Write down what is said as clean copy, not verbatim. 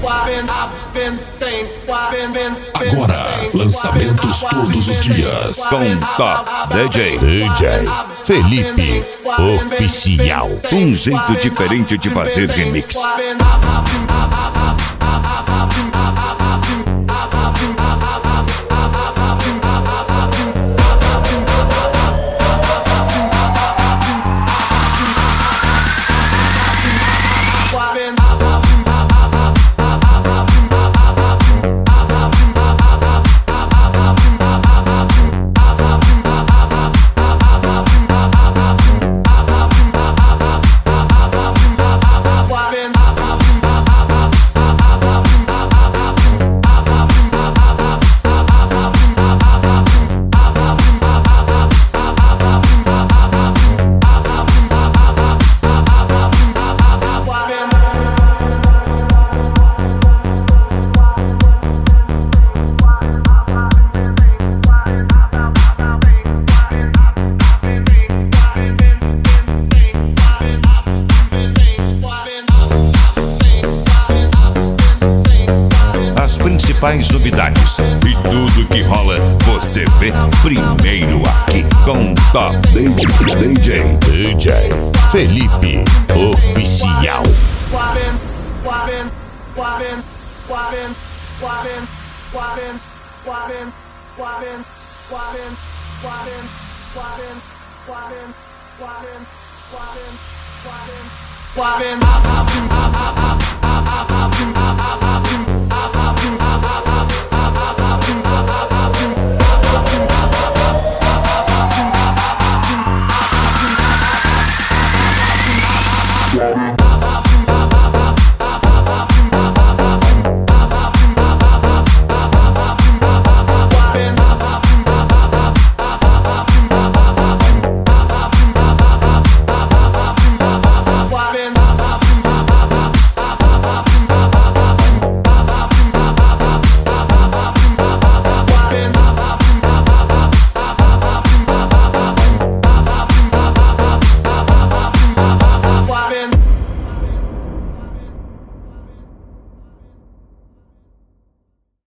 Agora, lançamentos todos os dias com Top DJ Felipe Oficial. Um jeito diferente de fazer remix. Principais novidades e tudo que rola você vê primeiro aqui com Top DJ Felipe Oficial.